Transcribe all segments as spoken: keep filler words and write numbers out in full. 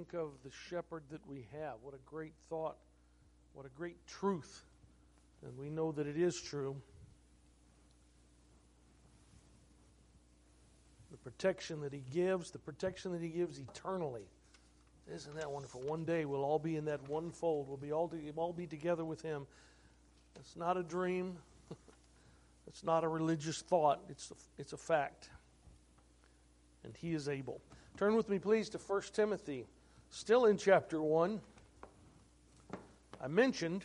think of the shepherd that we have. What a great thought. What a great truth. And we know that it is true. The protection that he gives, the protection that he gives eternally. Isn't that wonderful? One day we'll all be in that one fold. We'll be all, to, we'll all be together with him. It's not a dream. It's not a religious thought. It's a, it's a fact. And he is able. Turn with me, please, to First Timothy. Still in chapter one. I mentioned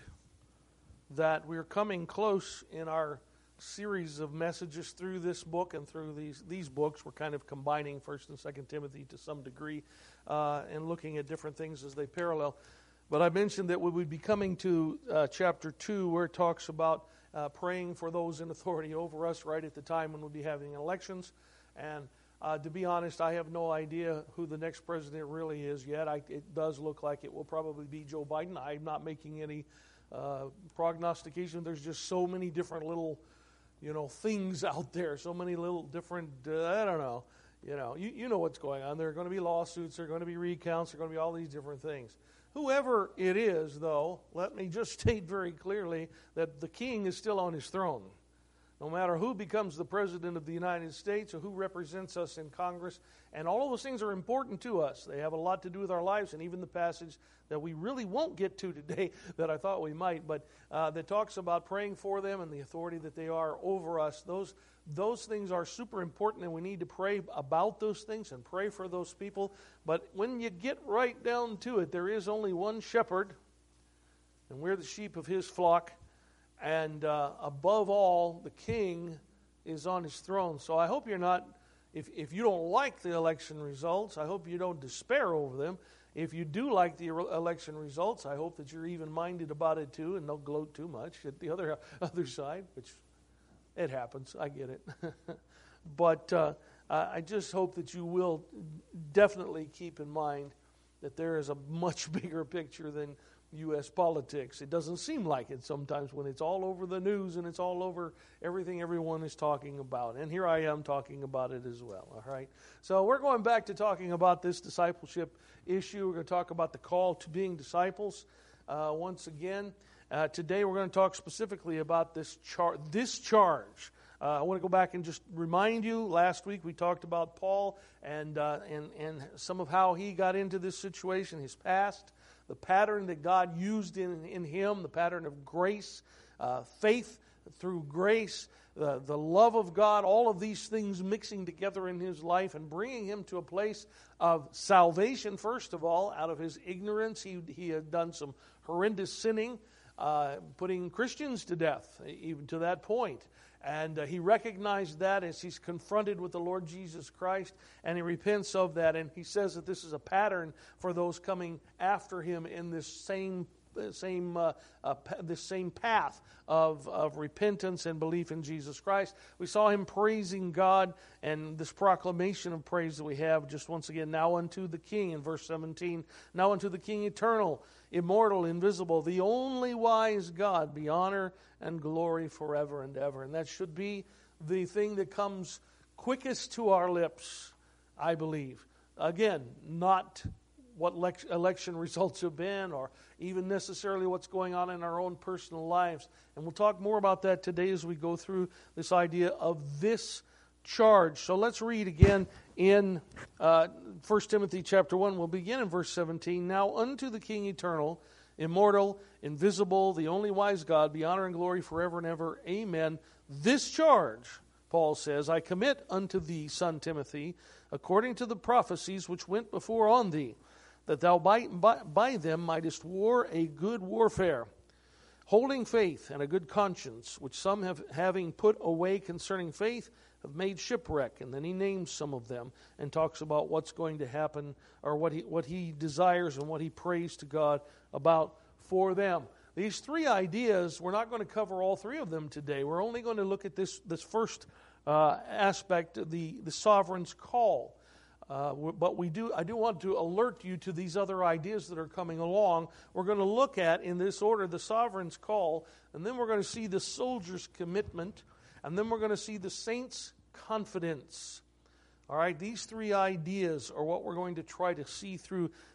that we're coming close in our series of messages through this book and through these these books. We're kind of combining First and Second Timothy to some degree uh, and looking at different things as they parallel. But I mentioned that we would be coming to uh, chapter two, where it talks about uh, praying for those in authority over us right at the time when we'll be having elections. And uh, to be honest, I have no idea who the next president really is yet. I, it does look like it will probably be Joe Biden. I'm not making any uh, prognostication. There's just so many different little you know, things out there, so many little different, uh, I don't know, you know, you, you know what's going on. There are going to be lawsuits, there are going to be recounts, there are going to be all these different things. Whoever it is, though, let me just state very clearly that the king is still on his throne. No matter who becomes the president of the United States or who represents us in Congress, and all of those things are important to us. They have a lot to do with our lives, and even the passage that we really won't get to today that I thought we might, but uh, that talks about praying for them and the authority that they are over us. Those those things are super important, and we need to pray about those things and pray for those people. But when you get right down to it, there is only one shepherd, and we're the sheep of his flock. And uh, above all, the king is on his throne. So I hope you're not, if, if you don't like the election results, I hope you don't despair over them. If you do like the election results, I hope that you're even-minded about it too and don't gloat too much at the other other side, which it happens. I get it. But uh, I just hope that you will definitely keep in mind that there is a much bigger picture than U S politics. It doesn't seem like it sometimes when it's all over the news and it's all over everything everyone is talking about. And here I am talking about it as well, all right? So we're going back to talking about this discipleship issue. We're going to talk about the call to being disciples uh, once again. Uh, today we're going to talk specifically about this, char- this charge. Uh, I want to go back and just remind you, last week we talked about Paul and, uh, and, and some of how he got into this situation, his past, the pattern that God used in, in him, the pattern of grace, uh, faith through grace, the, the love of God, all of these things mixing together in his life and bringing him to a place of salvation, first of all, out of his ignorance. He, he had done some horrendous sinning, uh, putting Christians to death, even to that point. And uh, he recognized that as he's confronted with the Lord Jesus Christ, and he repents of that. And he says that this is a pattern for those coming after him in this same same uh, uh, this same path of, of repentance and belief in Jesus Christ. We saw him praising God, and this proclamation of praise that we have just once again, now unto the King in verse seventeen, now unto the King eternal, immortal, invisible, the only wise God, be honor and glory forever and ever. And that should be the thing that comes quickest to our lips, I believe. Again, not what election results have been or even necessarily what's going on in our own personal lives. And we'll talk more about that today as we go through this idea of this charge. So let's read again in uh, First Timothy chapter one. We'll begin in verse seventeen. Now unto the King eternal, immortal, invisible, the only wise God, be honor and glory forever and ever. Amen. This charge, Paul says, I commit unto thee, son Timothy, according to the prophecies which went before on thee, that thou by, by, by them mightest war a good warfare, holding faith and a good conscience, which some have, having put away concerning faith, have made shipwreck. And then he names some of them and talks about what's going to happen, or what he what he desires and what he prays to God about for them. These three ideas, we're not going to cover all three of them today. We're only going to look at this this first uh, aspect, the the sovereign's call. Uh, but we do. I do want to alert you to these other ideas that are coming along. We're going to look at, in this order, the sovereign's call, and then we're going to see the soldier's commitment, and then we're going to see the saint's confidence. All right, these three ideas are what we're going to try to see through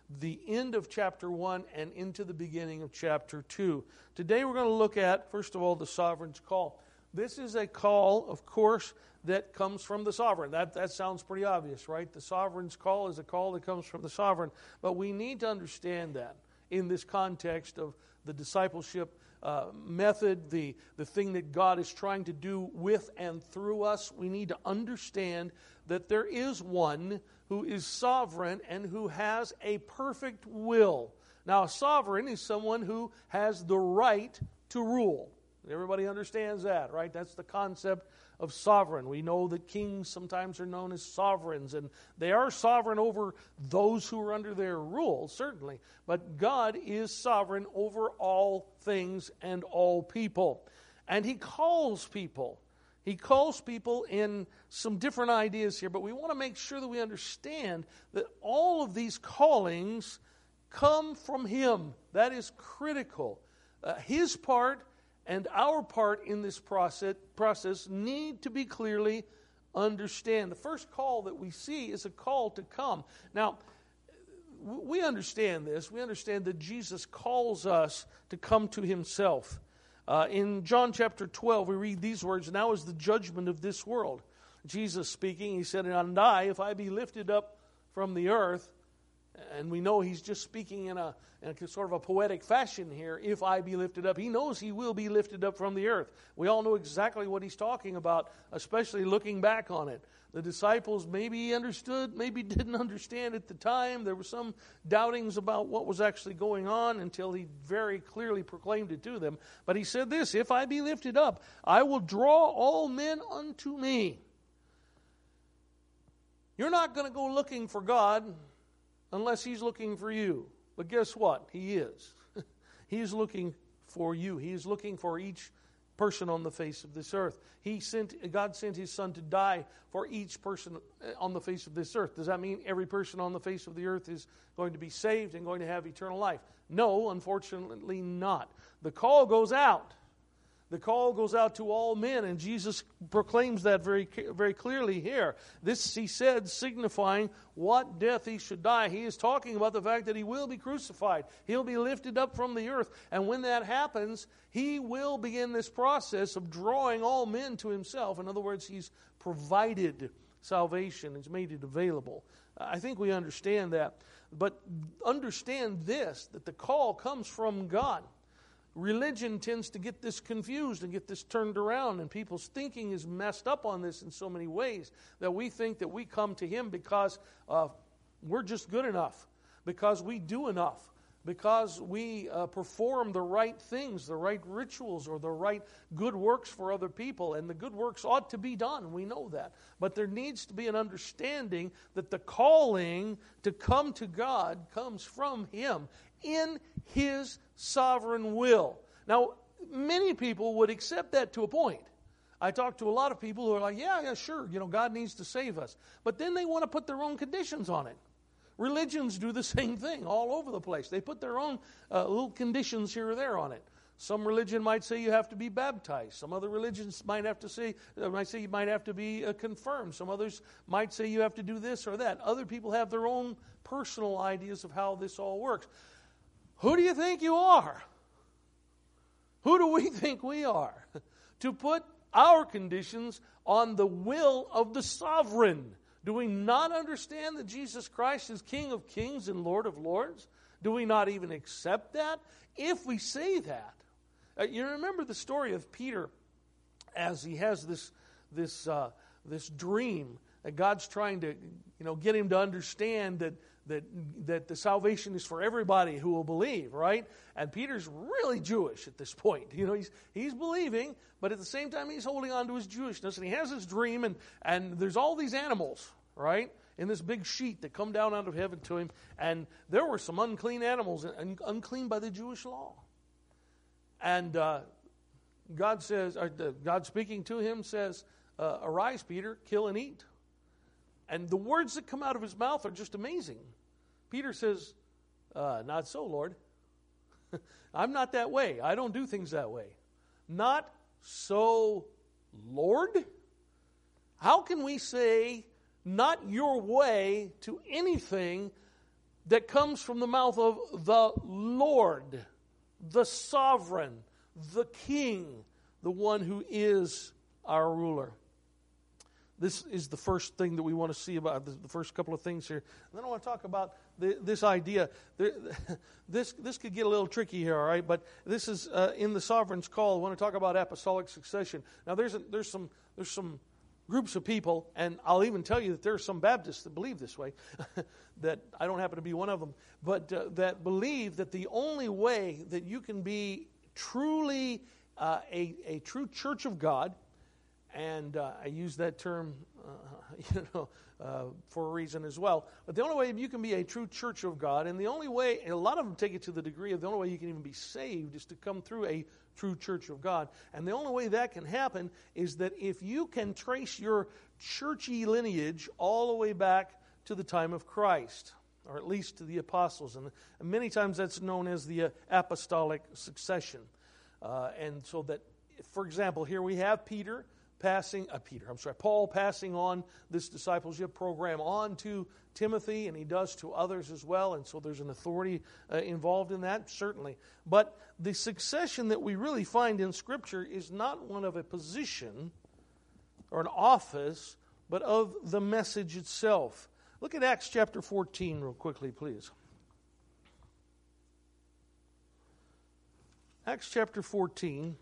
the end of chapter one and into the beginning of chapter two. Today we're going to look at, first of all, the sovereign's call. This is a call, of course, that comes from the sovereign. That, that sounds pretty obvious, right? The sovereign's call is a call that comes from the sovereign. But we need to understand that in this context of the discipleship uh, method, the, the thing that God is trying to do with and through us. We need to understand that there is one who is sovereign and who has a perfect will. Now, a sovereign is someone who has the right to rule. Everybody understands that, right? That's the concept of sovereign. We know that kings sometimes are known as sovereigns, and they are sovereign over those who are under their rule, certainly. But God is sovereign over all things and all people. And He calls people. He calls people in some different ideas here, but we want to make sure that we understand that all of these callings come from Him. That is critical. Uh, his part and our part in this process, process need to be clearly understood. The first call that we see is a call to come. Now, we understand this. We understand that Jesus calls us to come to Himself. Uh, in John chapter twelve, we read these words, "Now is the judgment of this world." Jesus speaking, He said, "And I, if I be lifted up from the earth," and we know He's just speaking in a, in a sort of a poetic fashion here, "if I be lifted up." He knows He will be lifted up from the earth. We all know exactly what He's talking about, especially looking back on it. The disciples maybe understood, maybe didn't understand at the time. There were some doubtings about what was actually going on until He very clearly proclaimed it to them. But He said this, "If I be lifted up, I will draw all men unto me." You're not going to go looking for God unless He's looking for you. But guess what? He is. He's looking for you. He is looking for each person on the face of this earth. He sent, God sent His Son to die for each person on the face of this earth. Does that mean every person on the face of the earth is going to be saved and going to have eternal life? No, unfortunately not. The call goes out. The call goes out to all men, and Jesus proclaims that very, very clearly here. This, He said, signifying what death He should die. He is talking about the fact that He will be crucified. He'll be lifted up from the earth. And when that happens, He will begin this process of drawing all men to Himself. In other words, He's provided salvation. He's made it available. I think we understand that. But understand this, that the call comes from God. Religion tends to get this confused and get this turned around, and people's thinking is messed up on this in so many ways that we think that we come to Him because uh, we're just good enough, because we do enough, because we uh, perform the right things, the right rituals, or the right good works for other people. And the good works ought to be done. We know that. But there needs to be an understanding that the calling to come to God comes from Him in His sovereign will. Now, many people would accept that to a point. I talk to a lot of people who are like, yeah, yeah, sure, you know, God needs to save us. But then they want to put their own conditions on it. Religions do the same thing all over the place. They put their own uh, little conditions here or there on it. Some religion might say you have to be baptized. Some other religions might have to say, uh, might say you might have to be uh, confirmed. Some others might say you have to do this or that. Other people have their own personal ideas of how this all works. Who do you think you are? Who do we think we are? To put our conditions on the will of the sovereign. Do we not understand that Jesus Christ is King of kings and Lord of lords? Do we not even accept that? If we say that, uh, you remember the story of Peter as he has this this uh, this dream that God's trying to, you know, get him to understand that that that the salvation is for everybody who will believe, right? And Peter's really Jewish at this point. You know, he's he's believing, but at the same time he's holding on to his Jewishness, and he has this dream, and and there's all these animals, right, in this big sheet that come down out of heaven to him, and there were some unclean animals, and unclean by the Jewish law. And uh, God says, or God speaking to him says, uh, "Arise, Peter, kill and eat." And the words that come out of his mouth are just amazing. Peter says, uh, not so, Lord. I'm not that way. I don't do things that way. Not so, Lord? How can we say not your way to anything that comes from the mouth of the Lord, the sovereign, the King, the one who is our ruler. This is the first thing that we want to see about the first couple of things here. And then I want to talk about the, this idea. This this could get a little tricky here, all right? But this is uh, in the Sovereign's Call. I want to talk about apostolic succession. Now, there's a, there's some there's some groups of people, and I'll even tell you that there are some Baptists that believe this way. That I don't happen to be one of them, but uh, that believe that the only way that you can be truly uh, a a true church of God. And uh, I use that term, uh, you know, uh, for a reason as well. But the only way you can be a true church of God, and the only way, and a lot of them take it to the degree of the only way you can even be saved is to come through a true church of God. And the only way that can happen is that if you can trace your churchy lineage all the way back to the time of Christ, or at least to the apostles. And many times that's known as the uh, apostolic succession. Uh, and so that, for example, here we have Peter, passing, uh, Peter, I'm sorry, Paul passing on this discipleship program on to Timothy, and he does to others as well, and so there's an authority uh, involved in that, certainly. But the succession that we really find in Scripture is not one of a position or an office, but of the message itself. Look at Acts chapter fourteen real quickly, please. Acts chapter fourteen.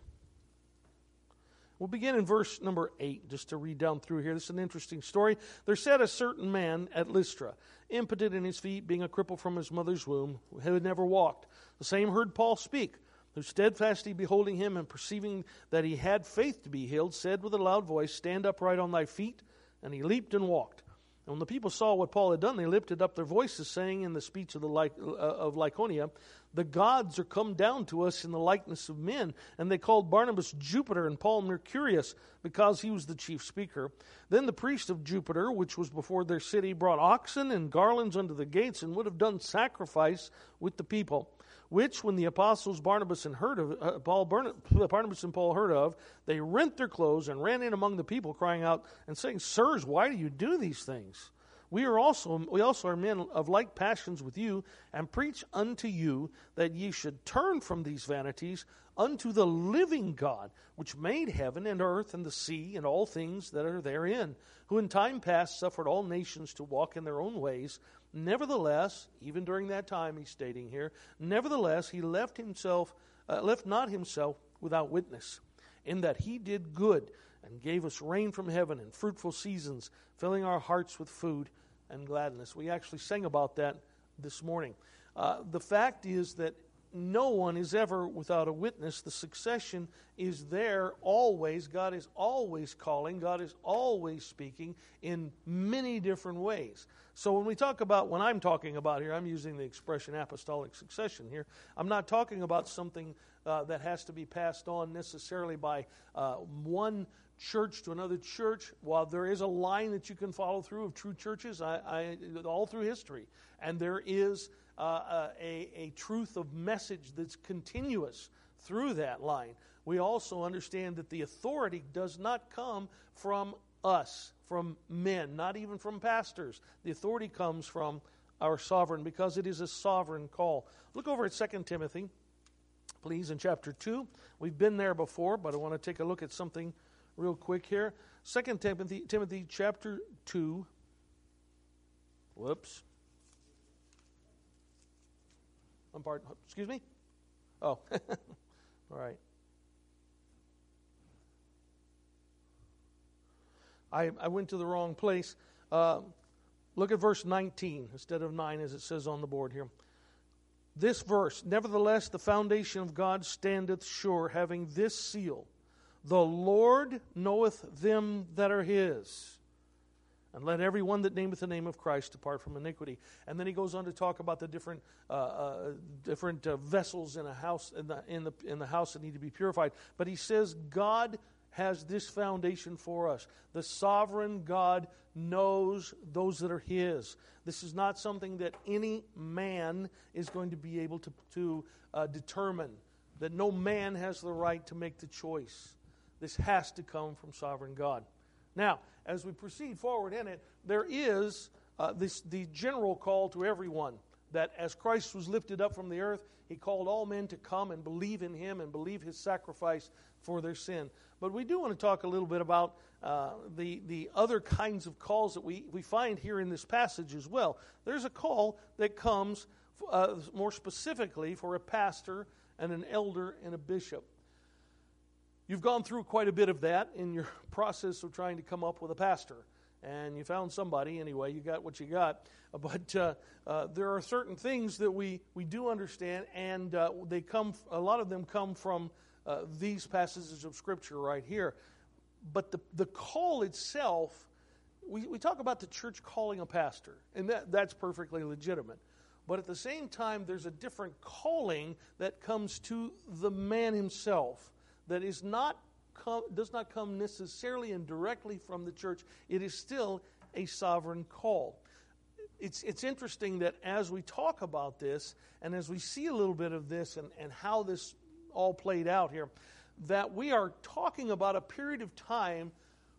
We'll begin in verse number eight, just to read down through here. This is an interesting story. There sat a certain man at Lystra, impotent in his feet, being a cripple from his mother's womb, who had never walked. The same heard Paul speak, who steadfastly beholding him and perceiving that he had faith to be healed, said with a loud voice, Stand upright on thy feet. And he leaped and walked. And when the people saw what Paul had done, they lifted up their voices, saying in the speech of the Ly- uh, of Lycaonia, The gods are come down to us in the likeness of men. And they called Barnabas Jupiter and Paul Mercurius, because he was the chief speaker. Then the priest of Jupiter, which was before their city, brought oxen and garlands unto the gates, and would have done sacrifice with the people. Which, when the apostles Barnabas and heard of uh, Paul Barnabas and Paul heard of, they rent their clothes and ran in among the people, crying out and saying, Sirs, why do you do these things? We are also we also are men of like passions with you, and preach unto you that ye should turn from these vanities unto the living God, which made heaven and earth and the sea and all things that are therein, who in time past suffered all nations to walk in their own ways. Nevertheless, even during that time, he's stating here, nevertheless, he left himself, uh, left not himself without witness, in that he did good and gave us rain from heaven and fruitful seasons, filling our hearts with food and gladness. We actually sang about that this morning. Uh, the fact is that no one is ever without a witness. The succession is there always. God is always calling. God is always speaking in many different ways. So when we talk about, when I'm talking about here, I'm using the expression apostolic succession here. I'm not talking about something uh, that has to be passed on necessarily by uh, one church to another church. While there is a line that you can follow through of true churches, I, I, all through history, and there is uh, a, a truth of message that's continuous through that line. We also understand that the authority does not come from us, from men, not even from pastors. The authority comes from our sovereign, because it is a sovereign call. Look over at Second Timothy, please, in chapter two. We've been there before, but I want to take a look at something real quick here. Second Timothy, Timothy chapter two. Whoops. I'm part, excuse me? Oh, all right. I, I went to the wrong place. Uh, look at verse nineteen instead of nine, as it says on the board here. This verse, nevertheless, the foundation of God standeth sure, having this seal. The Lord knoweth them that are his. And let every one that nameth the name of Christ depart from iniquity. And then he goes on to talk about the different uh, uh, different uh, vessels in a house in the in the in the house that need to be purified. But he says God has this foundation for us. The sovereign God knows those that are his. This is not something that any man is going to be able to to uh, determine. That no man has the right to make the choice. This has to come from sovereign God. Now, as we proceed forward in it, there is uh, this the general call to everyone that as Christ was lifted up from the earth, he called all men to come and believe in him and believe his sacrifice for their sin. But we do want to talk a little bit about uh, the, the other kinds of calls that we, we find here in this passage as well. There's a call that comes uh, more specifically for a pastor and an elder and a bishop. You've gone through quite a bit of that in your process of trying to come up with a pastor. And you found somebody anyway, you got what you got. But uh, uh, there are certain things that we, we do understand, and uh, they come. a lot of them come from uh, these passages of Scripture right here. But the, the call itself, we, we talk about the church calling a pastor, and that, that's perfectly legitimate. But at the same time, there's a different calling that comes to the man himself that is not Come, does not come necessarily and directly from the church. It is still a sovereign call. It's it's interesting that as we talk about this, and as we see a little bit of this and, and how this all played out here, that we are talking about a period of time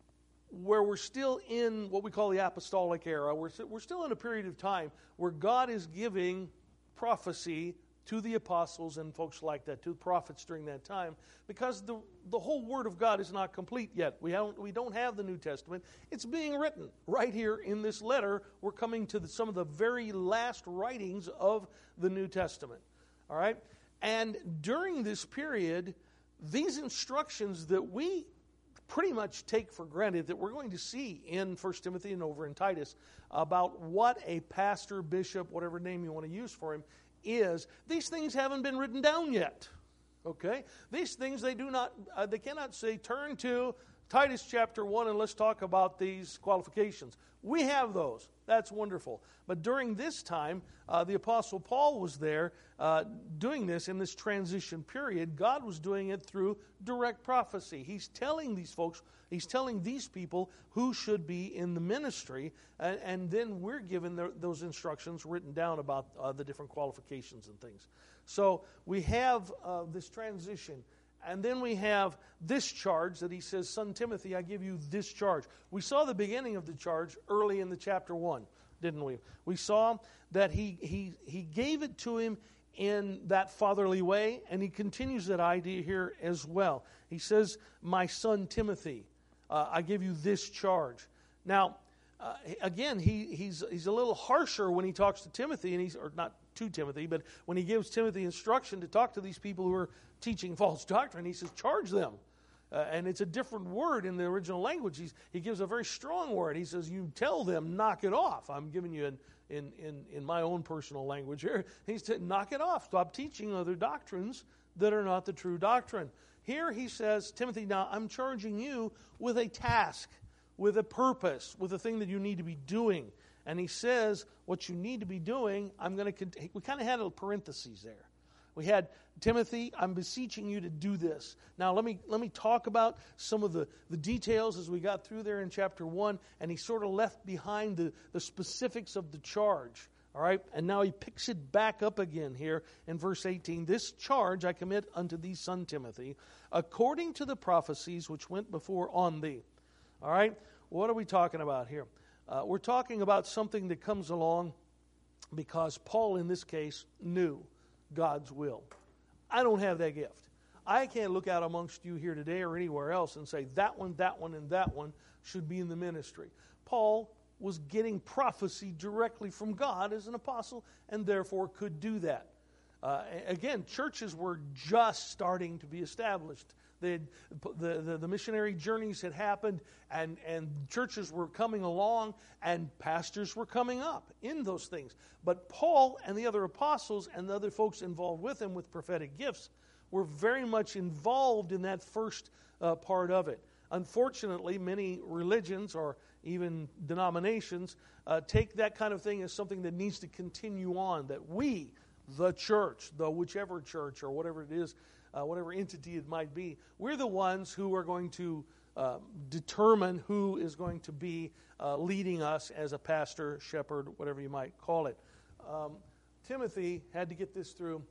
where we're still in what we call the apostolic era. We're, we're still in a period of time where God is giving prophecy to the apostles and folks like that, to the prophets during that time, because the the whole Word of God is not complete yet. We don't we don't have the New Testament. It's being written right here in this letter. We're coming to the, some of the very last writings of the New Testament. All right, and during this period, these instructions that we pretty much take for granted that we're going to see in First Timothy and over in Titus about what a pastor, bishop, whatever name you want to use for him, is, these things haven't been written down yet. Okay? These things they do not, uh, they cannot say, turn to Titus chapter one and let's talk about these qualifications. We have those. That's wonderful. But during this time, uh, the Apostle Paul was there uh, doing this in this transition period. God was doing it through direct prophecy. He's telling these folks, he's telling these people who should be in the ministry, and, and then we're given the, those instructions written down about uh, the different qualifications and things. So we have uh, this transition. And then we have this charge that he says, Son Timothy, I give you this charge. We saw the beginning of the charge early in the chapter one, didn't we? We saw that he he he gave it to him in that fatherly way, and he continues that idea here as well. He says, my son Timothy, uh, I give you this charge. Now, uh, again, he he's he's a little harsher when he talks to Timothy, and he's or not to Timothy, but when he gives Timothy instruction to talk to these people who are teaching false doctrine, he says, charge them. Uh, and it's a different word in the original language. He's, he gives a very strong word. He says, you tell them, knock it off. I'm giving you an, in, in, in my own personal language here. He said, knock it off. Stop teaching other doctrines that are not the true doctrine. Here he says, Timothy, now I'm charging you with a task, with a purpose, with a thing that you need to be doing. And he says, what you need to be doing, I'm going to, we kind of had a parentheses there. We had, Timothy, I'm beseeching you to do this. Now, let me let me talk about some of the, the details as we got through there in chapter one, and he sort of left behind the, the specifics of the charge. All right? And now he picks it back up again here in verse eighteen. This charge I commit unto thee, son Timothy, according to the prophecies which went before on thee. All right? What are we talking about here? Uh, we're talking about something that comes along because Paul, in this case, knew God's will. I don't have that gift. I can't look out amongst you here today or anywhere else and say that one, that one, and that one should be in the ministry. Paul was getting prophecy directly from God as an apostle and therefore could do that. Uh, again, churches were just starting to be established. They had, the, the, the missionary journeys had happened, and, and churches were coming along, and pastors were coming up in those things. But Paul and the other apostles and the other folks involved with him with prophetic gifts were very much involved in that first uh, part of it. Unfortunately, many religions or even denominations uh, take that kind of thing as something that needs to continue on, that we, the church, the whichever church or whatever it is, Uh, whatever entity it might be, we're the ones who are going to uh, determine who is going to be uh, leading us as a pastor, shepherd, whatever you might call it. Um, Timothy had to get this through.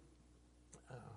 Uh,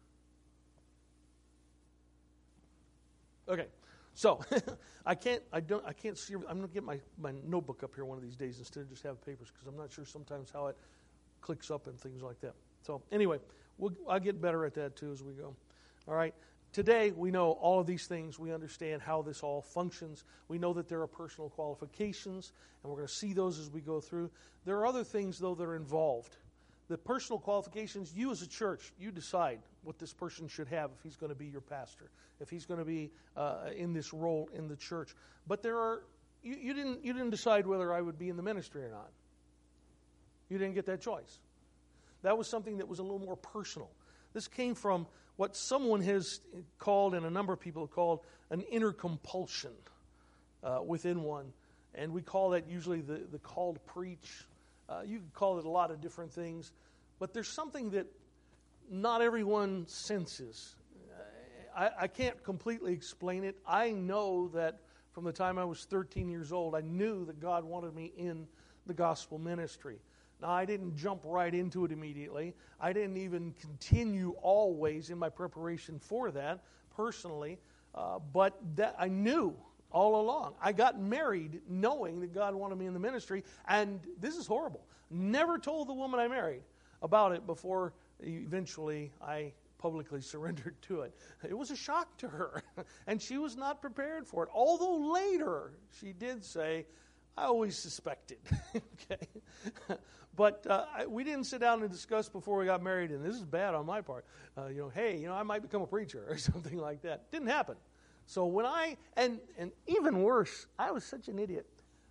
okay, so I can't. I don't. I can't see. I'm going to get my, my notebook up here one of these days instead of just have papers because I'm not sure sometimes how it clicks up and things like that. So anyway, we'll, I'll get better at that too as we go. All right. Today, we know all of these things. We understand how this all functions. We know that there are personal qualifications, and we're going to see those as we go through. There are other things, though, that are involved. The personal qualifications, you as a church, you decide what this person should have if he's going to be your pastor, if he's going to be uh, in this role in the church. But there are, you, you didn't you didn't decide whether I would be in the ministry or not. You didn't get that choice. That was something that was a little more personal. This came from what someone has called, and a number of people have called, an inner compulsion uh, within one. And we call that usually the, the call to preach. Uh, you can call it a lot of different things. But there's something that not everyone senses. I, I can't completely explain it. I know that from the time I was thirteen years old, I knew that God wanted me in the gospel ministry. Now, I didn't jump right into it immediately. I didn't even continue always in my preparation for that personally. Uh, but that I knew all along. I got married knowing that God wanted me in the ministry. And this is horrible. Never told the woman I married about it before eventually I publicly surrendered to it. It was a shock to her. And she was not prepared for it. Although later she did say, I always suspected. Okay. But uh, I, we didn't sit down and discuss before we got married, and this is bad on my part. Uh, you know, hey, you know, I might become a preacher or something like that. Didn't happen. So when I, and and even worse, I was such an idiot.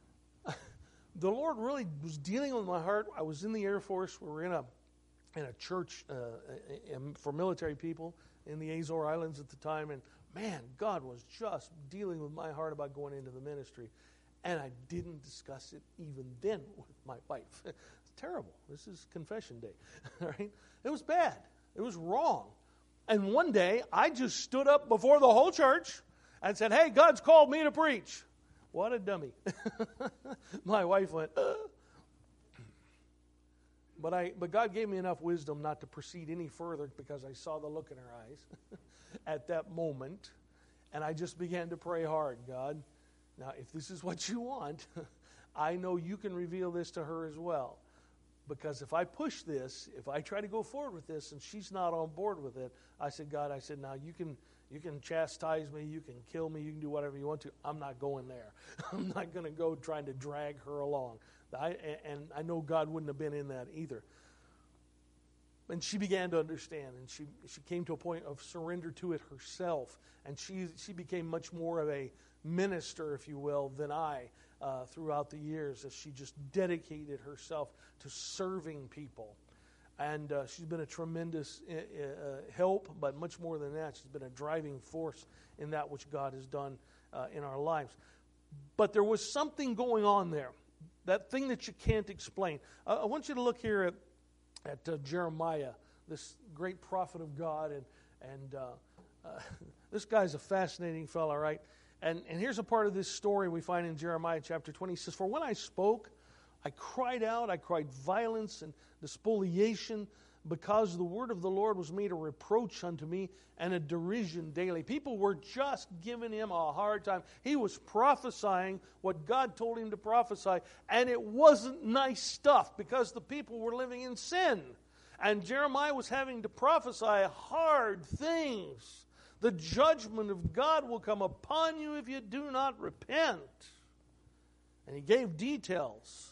The Lord really was dealing with my heart. I was in the Air Force. We were in a in a church uh, for military people in the Azores Islands at the time, and man, God was just dealing with my heart about going into the ministry. And I didn't discuss it even then with my wife. It's terrible. This is confession day. All right? It was bad. It was wrong. And one day, I just stood up before the whole church and said, hey, God's called me to preach. What a dummy. My wife went, uh. But I, but God gave me enough wisdom not to proceed any further because I saw the look in her eyes at that moment. And I just began to pray hard, God. Now, if this is what you want, I know you can reveal this to her as well. Because if I push this, if I try to go forward with this and she's not on board with it, I said, God, I said, now you can you can chastise me, you can kill me, you can do whatever you want to. I'm not going there. I'm not going to go trying to drag her along. I, and I know God wouldn't have been in that either. And she began to understand, and she, she came to a point of surrender to it herself. And she she became much more of a minister, if you will, than I uh, throughout the years, as she just dedicated herself to serving people. And uh, she's been a tremendous uh, uh, help, but much more than that, she's been a driving force in that which God has done uh, in our lives. But there was something going on there, that thing that you can't explain. Uh, I want you to look here at, at uh, Jeremiah, this great prophet of God, and, and uh, uh, this guy's a fascinating fellow, right? And, and here's a part of this story we find in Jeremiah chapter twenty. He says, for when I spoke, I cried out, I cried violence and spoliation, because the word of the Lord was made a reproach unto me and a derision daily. People were just giving him a hard time. He was prophesying what God told him to prophesy, and it wasn't nice stuff because the people were living in sin. And Jeremiah was having to prophesy hard things. The judgment of God will come upon you if you do not repent. And he gave details.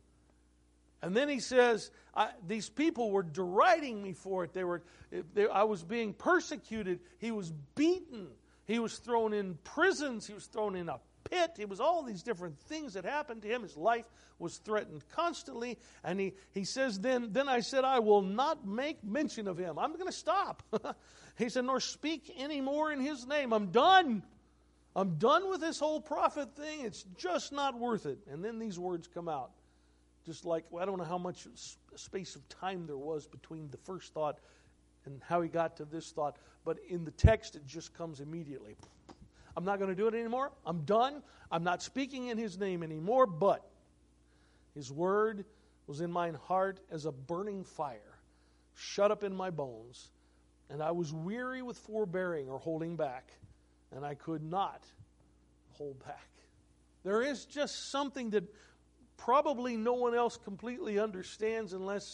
And then he says, I, these people were deriding me for it. They were, they, I was being persecuted. He was beaten. He was thrown in prisons. He was thrown in a pit. It was all these different things that happened to him. His life was threatened constantly. And he, he says, then, then I said, I will not make mention of him. I'm going to stop. He said, nor speak anymore in his name. I'm done. I'm done with this whole prophet thing. It's just not worth it. And then these words come out. Just like, well, I don't know how much space of time there was between the first thought and how he got to this thought. But in the text, it just comes immediately. I'm not going to do it anymore. I'm done. I'm not speaking in his name anymore. But his word was in mine heart as a burning fire, shut up in my bones. And I was weary with forbearing or holding back, and I could not hold back. There is just something that probably no one else completely understands unless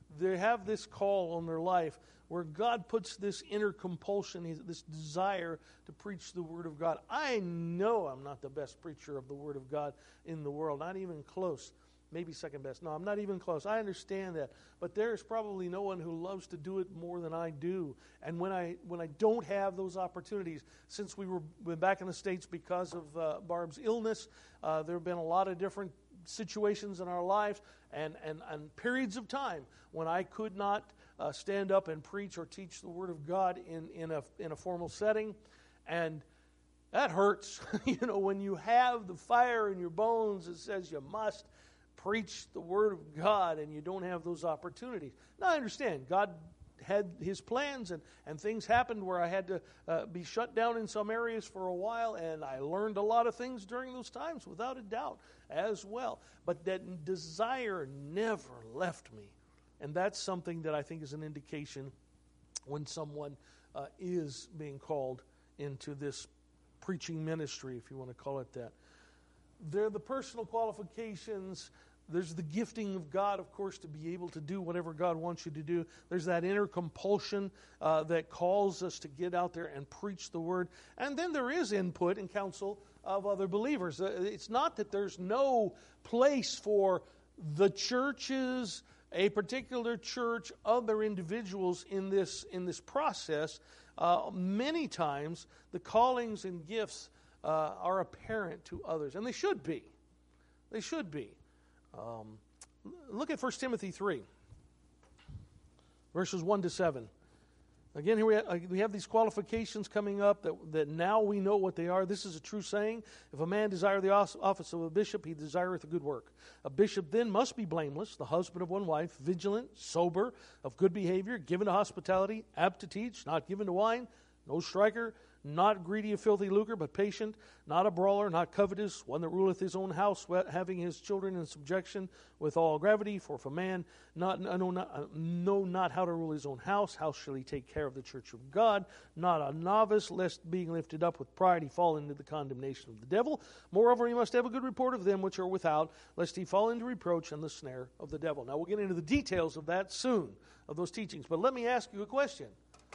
they have this call on their life where God puts this inner compulsion, this desire to preach the Word of God. I know I'm not the best preacher of the Word of God in the world, not even close. Maybe second best. No, I'm not even close. I understand that. But there is probably no one who loves to do it more than I do. And when I when I don't have those opportunities, since we were been back in the States because of uh, Barb's illness, uh, there have been a lot of different situations in our lives and, and, and periods of time when I could not uh, stand up and preach or teach the Word of God in, in a in a formal setting. And that hurts. You know, when you have the fire in your bones that says you must preach the Word of God and you don't have those opportunities. Now, I understand. God had His plans and, and things happened where I had to uh, be shut down in some areas for a while, and I learned a lot of things during those times, without a doubt, as well. But that desire never left me. And that's something that I think is an indication when someone uh, is being called into this preaching ministry, if you want to call it that. There are the personal qualifications. There's the gifting of God, of course, to be able to do whatever God wants you to do. There's that inner compulsion uh, that calls us to get out there and preach the Word. And then there is input and counsel of other believers. Uh, it's not that there's no place for the churches, a particular church, other individuals in this, in this process. Uh, many times, the callings and gifts uh, are apparent to others, and they should be. They should be. Um, look at First Timothy three, verses one to seven. Again, here we have, we have these qualifications coming up that, that now we know what they are. This is a true saying. If a man desire the office of a bishop, he desireth a good work. A bishop then must be blameless, the husband of one wife, vigilant, sober, of good behavior, given to hospitality, apt to teach, not given to wine, no striker, not greedy of filthy lucre, but patient, not a brawler, not covetous, one that ruleth his own house, having his children in subjection with all gravity. For if a man not, know, not, know not how to rule his own house, how shall he take care of the church of God? Not a novice, lest being lifted up with pride he fall into the condemnation of the devil. Moreover, he must have a good report of them which are without, lest he fall into reproach and the snare of the devil. Now we'll get into the details of that soon, of those teachings. But let me ask you a question.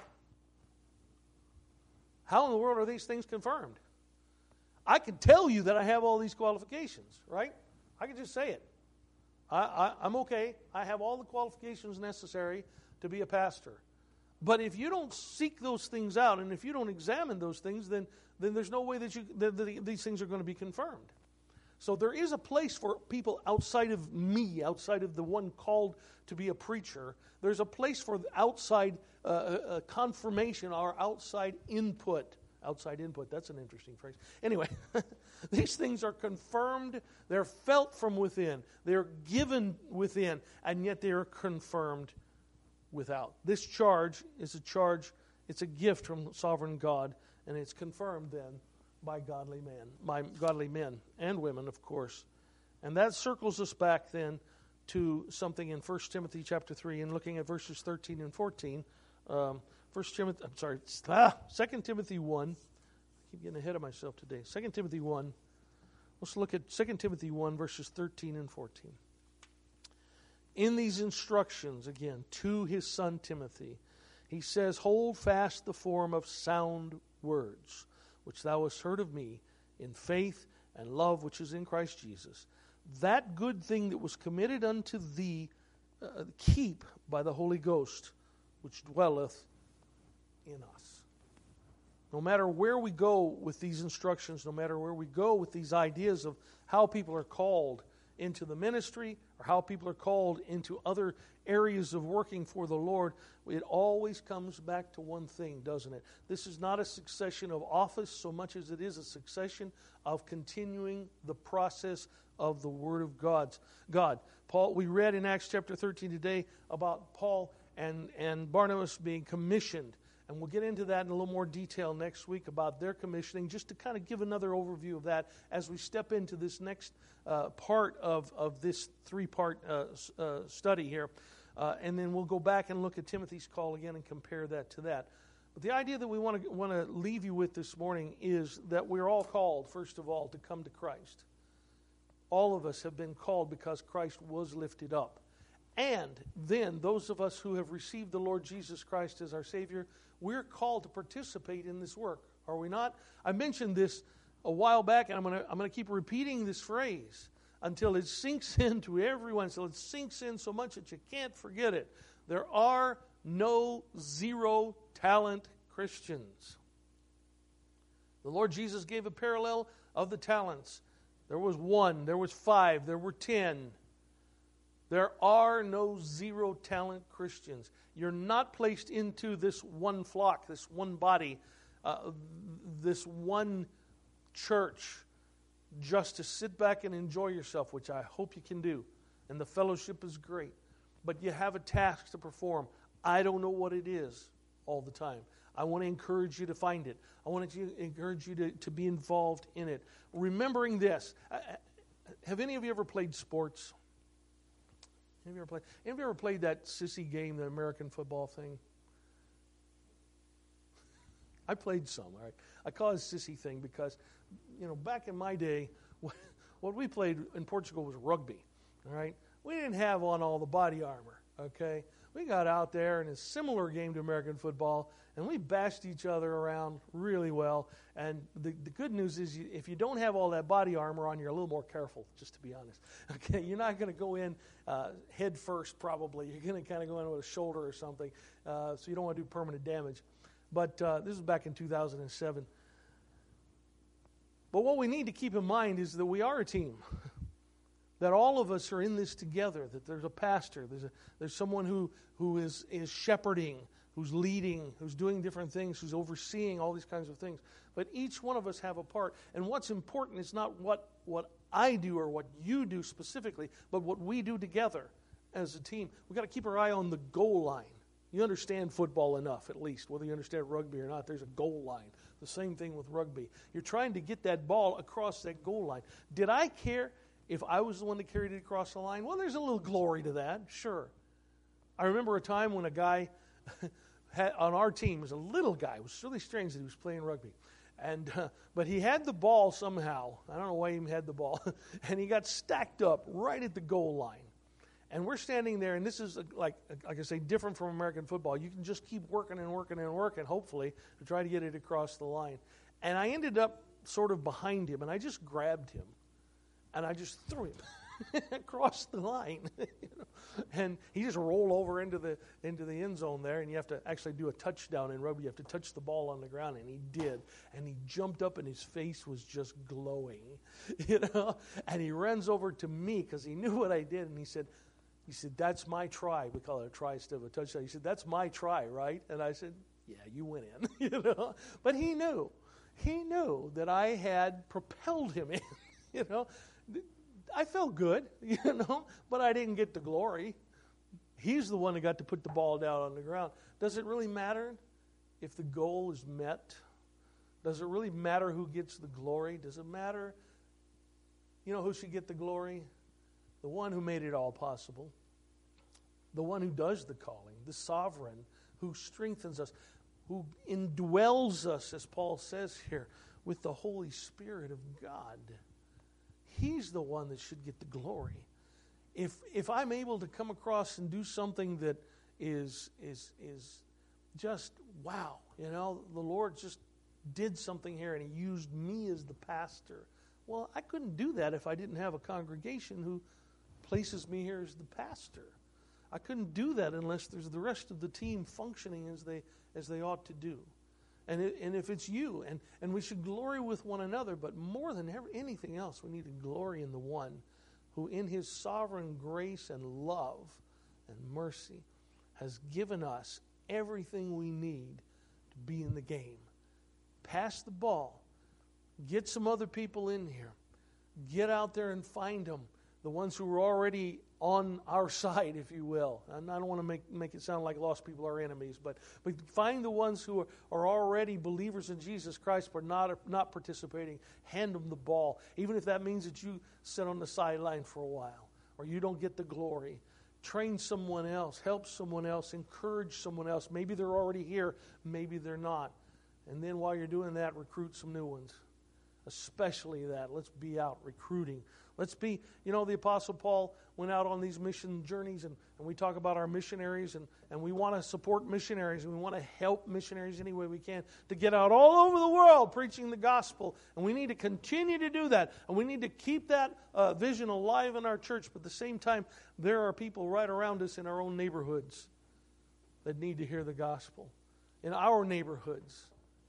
How in the world are these things confirmed? I can tell you that I have all these qualifications, right? I can just say it. I, I, I'm okay. I have all the qualifications necessary to be a pastor. But if you don't seek those things out, and if you don't examine those things, then, then there's no way that, you, that, that these things are going to be confirmed. So there is a place for people outside of me, outside of the one called to be a preacher. There's a place for outside uh, uh, confirmation or outside input. Outside input, that's an interesting phrase. Anyway, these things are confirmed. They're felt from within. They're given within, and yet they are confirmed without. This charge is a charge, it's a gift from sovereign God, and it's confirmed then by godly men, by godly men and women, of course. And that circles us back then to something in First Timothy chapter three, and looking at verses thirteen and fourteen. Um, First Timothy, I'm sorry, ah, Second Timothy one. I keep getting ahead of myself today. Second Timothy one. Let's look at Second Timothy one, verses thirteen and fourteen. In these instructions, again, to his son Timothy, he says, "Hold fast the form of sound words, which thou hast heard of me, in faith and love which is in Christ Jesus. That good thing that was committed unto thee, uh, keep by the Holy Ghost, which dwelleth in us." No matter where we go with these instructions, no matter where we go with these ideas of how people are called into the ministry or how people are called into other areas of working for the Lord, it always comes back to one thing, doesn't it? This is not a succession of office so much as it is a succession of continuing the process of the Word of God's God. Paul, we read in Acts chapter thirteen today about Paul and, and Barnabas being commissioned. And we'll get into that in a little more detail next week about their commissioning, just to kind of give another overview of that as we step into this next uh, part of, of this three-part uh, uh, study here. Uh, and then we'll go back and look at Timothy's call again and compare that to that. But the idea that we want to want to leave you with this morning is that we're all called, first of all, to come to Christ. All of us have been called because Christ was lifted up. And then those of us who have received the Lord Jesus Christ as our Savior, we're called to participate in this work, are we not? I mentioned this a while back, and I'm going to I'm going to keep repeating this phrase until it sinks into everyone, until it sinks in so much that you can't forget it. There are no zero talent Christians. The Lord Jesus gave a parallel of the talents. There was one, there was five, there were ten. There are no zero talent Christians. You're not placed into this one flock, this one body, uh, this one church, just to sit back and enjoy yourself, which I hope you can do. And the fellowship is great. But you have a task to perform. I don't know what it is all the time. I want to encourage you to find it. I want to encourage you to, to be involved in it. Remembering this, have any of you ever played sports? Have you ever played? Have you ever played that sissy game, the American football thing? I played some. All right, I call it a sissy thing because, you know, back in my day, what we played in Portugal was rugby. All right, we didn't have on all the body armor. Okay, we got out there in a similar game to American football, and we bashed each other around really well. And the, the good news is, you, if you don't have all that body armor on, you're a little more careful, just to be honest. Okay, you're not going to go in uh, head first, probably. You're going to kind of go in with a shoulder or something, uh, so you don't want to do permanent damage. But uh, this was back in two thousand seven. But what we need to keep in mind is that we are a team. That all of us are in this together, that there's a pastor, there's a, there's someone who, who is, is shepherding, who's leading, who's doing different things, who's overseeing all these kinds of things. But each one of us have a part. And what's important is not what, what I do or what you do specifically, but what we do together as a team. We've got to keep our eye on the goal line. You understand football enough, at least, whether you understand rugby or not, there's a goal line. The same thing with rugby. You're trying to get that ball across that goal line. Did I care if I was the one that carried it across the line? Well, there's a little glory to that, sure. I remember a time when a guy had, on our team was a little guy. It was really strange that he was playing rugby. And uh, but he had the ball somehow. I don't know why he even had the ball. And he got stacked up right at the goal line. And we're standing there, and this is, like, like I say, different from American football. You can just keep working and working and working, hopefully, to try to get it across the line. And I ended up sort of behind him, and I just grabbed him. And I just threw him across the line, you know? And he just rolled over into the into the end zone there. And you have to actually do a touchdown in rugby. You have to touch the ball on the ground, and he did. And he jumped up, and his face was just glowing, you know. And he runs over to me because he knew what I did, and he said, "He said that's my try. We call it a try instead of a touchdown." He said, "That's my try, right?" And I said, "Yeah, you went in," you know. But he knew, he knew that I had propelled him in, you know. I felt good, you know, but I didn't get the glory. He's the one that got to put the ball down on the ground. Does it really matter if the goal is met? Does it really matter who gets the glory? Does it matter, you know, who should get the glory? The one who made it all possible. The one who does the calling. The sovereign who strengthens us. Who indwells us, as Paul says here, with the Holy Spirit of God. He's the one that should get the glory. If if I'm able to come across and do something that is is is just wow, you know, the Lord just did something here and He used me as the pastor. Well, I couldn't do that if I didn't have a congregation who places me here as the pastor. I couldn't do that unless there's the rest of the team functioning as they as they ought to do. And it, and if it's you, and, and we should glory with one another, but more than ever, anything else, we need to glory in the one who in His sovereign grace and love and mercy has given us everything we need to be in the game. Pass the ball. Get some other people in here. Get out there and find them. The ones who are already on our side, if you will. And I don't want to make, make it sound like lost people are enemies, but, but find the ones who are, are already believers in Jesus Christ but not, not participating. Hand them the ball, even if that means that you sit on the sideline for a while or you don't get the glory. Train someone else, help someone else, encourage someone else. Maybe they're already here, maybe they're not. And then while you're doing that, recruit some new ones. Especially that. Let's be out recruiting. Let's be, you know, the Apostle Paul went out on these mission journeys, and, and we talk about our missionaries, and, and we want to support missionaries, and we want to help missionaries any way we can to get out all over the world preaching the gospel. And we need to continue to do that, and we need to keep that uh, vision alive in our church. But at the same time, there are people right around us in our own neighborhoods that need to hear the gospel. In our neighborhoods.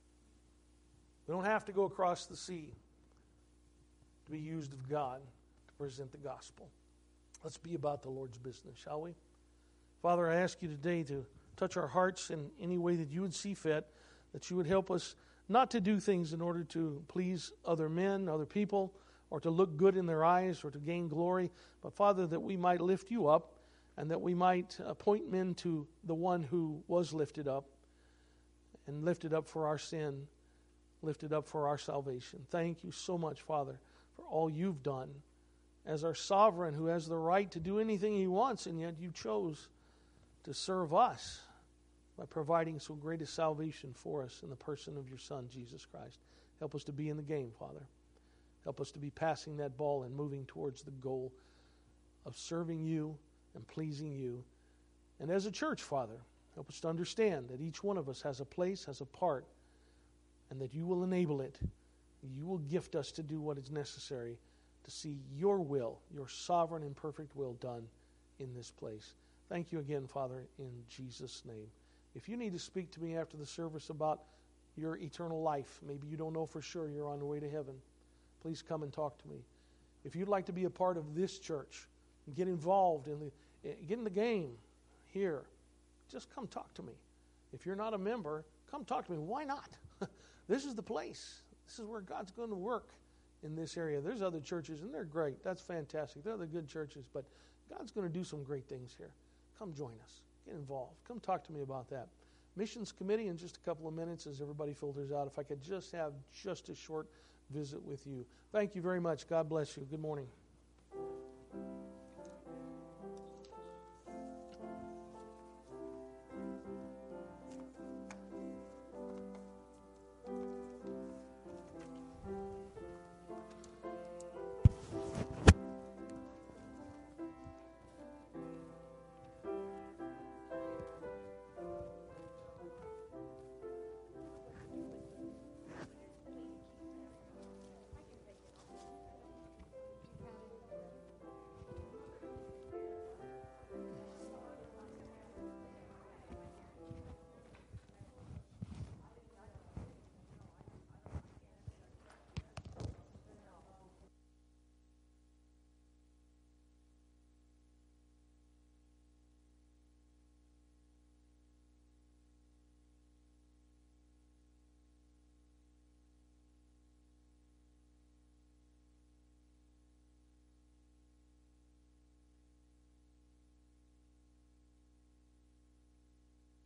We don't have to go across the sea to be used of God to present the gospel. Let's be about the Lord's business, shall we? Father, I ask you today to touch our hearts in any way that you would see fit, that you would help us not to do things in order to please other men, other people, or to look good in their eyes or to gain glory, but Father, that we might lift you up and that we might uh, point men to the one who was lifted up and lifted up for our sin, lifted up for our salvation. Thank you so much, Father, for all you've done as our sovereign who has the right to do anything he wants, and yet you chose to serve us by providing so great a salvation for us in the person of your Son, Jesus Christ. Help us to be in the game, Father. Help us to be passing that ball and moving towards the goal of serving you and pleasing you. And as a church, Father, help us to understand that each one of us has a place, has a part, and that you will enable it. You will gift us to do what is necessary to see your will, your sovereign and perfect will done in this place. Thank you again, Father, in Jesus' name. If you need to speak to me after the service about your eternal life, maybe you don't know for sure you're on the way to heaven, please come and talk to me. If you'd like to be a part of this church, get involved in the get in the game here, just come talk to me. If you're not a member, come talk to me. Why not? This is the place. This is where God's going to work in this area. There's other churches, and they're great. That's fantastic. They're the good churches, but God's going to do some great things here. Come join us. Get involved. Come talk to me about that. Missions committee in just a couple of minutes as everybody filters out. If I could just have just a short visit with you. Thank you very much. God bless you. Good morning.